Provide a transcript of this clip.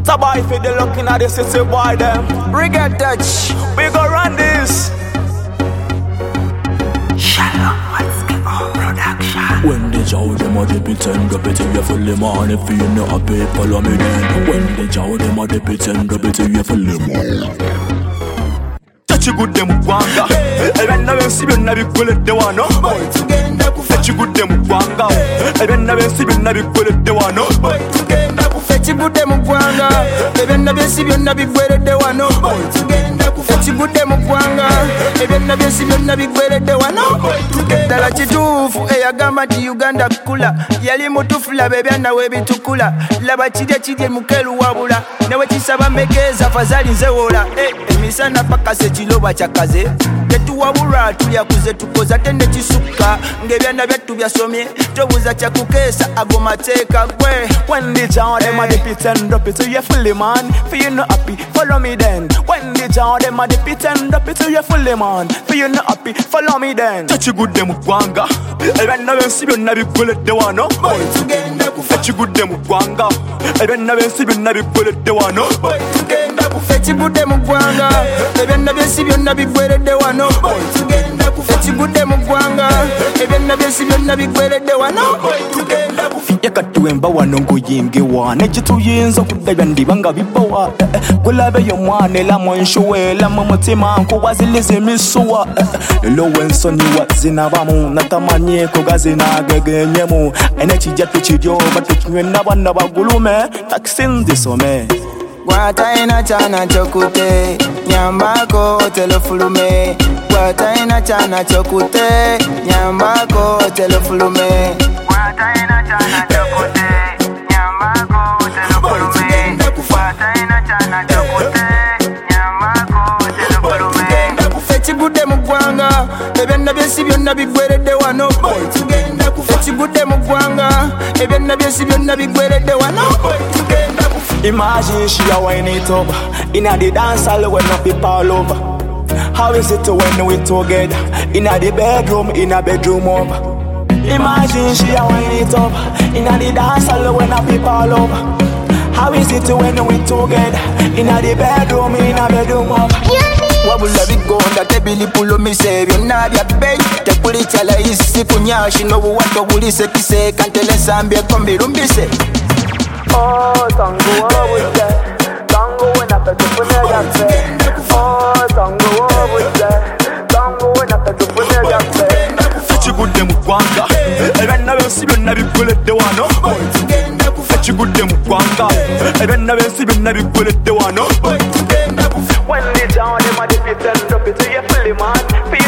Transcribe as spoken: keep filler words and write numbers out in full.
So boy, if you're looking at this, city boy them. Reggae touch. We go run this. Shalom, what's going on production? When the jow them a dip it and drop it, you fully man. If you know a pay, follow me then. When the jow them a dip it and drop it, you fully man. Touch you good them wanga. Even now we see we na big bullet the one no. Touch you good them wanga. Even now we see we na big bullet the one no. Fetch good them wanga. Even now we see we na big bullet the one no. Fetch good them wanga. Even now we see we na big bullet the one no. Dala chitufu eyagamba ti Uganda kula. Yali mutufula bebe na we bitukula. Laba chidya chidye mukelu wabula. Newe chisaba mekeza fazali nzewola. Eh emisana paka se chiloba chakaze. Tetuwabula tulya kuze tukoza tende chisuka. Ngebyana byatu byasomye. Tobuza chakukesa agomateka gwe. When the jow them a dip it and drop it, you fully man. For you not happy, follow me then. When the jow them a dip it and drop it, you fully man. For you not happy, follow me then. Touch you good them wanga. Even now we see we na big bullet the one no. Touch you good them wanga. Even now we see we na big bullet the one no. Fetch good them wanga. Even now we see we na big bullet the one no. Fetch good them wanga. Even now we see we na big bullet the one no. Yakatuemba wanongo yingi wane chituyinza kudabya ndibanga bibawa kulabe yo mwane la monshuwe la mumutima nkuwazilize misuwa lo wensoni wazina bamu natamanye ko gazina gegenyemu ene kijatu kijyo batukinywe nabana bagulume taksinzi some Wataina chana chokute nyambako telefulume Wataina chana chokute nyambako telefulume Wataina chana chokute nyambako telefulume Wataina chana chokute nyambako telefulume Fetch good mugwanga ebyenna byesi byonna bigweredde wano Fetch good mugwanga ebyenna byesi byonna bigweredde wano Imagine she a wind it up inna the dance hall when the people all over. How is it when we together inna the bedroom, inna bedroom up? Imagine she a wind it up inna the dance hall when the people all over. How is it when we together inna the bedroom, inna bedroom up? Wabula bigonda tebili pulo misebyo nabya bay tekuli chala isi kunyashi no buwato bulise kise kantele sambye kombirumbise. Oh, tango wabuje, tango wena petupune yakse. Oh, tango wabuje, tango wena petupune yakse. Fetch good them wanga, even now we see we na big bullet the one no. Fetch good them wanga, even now we see we na big bullet the one no. When the down them a dip it and drop it, you fully man.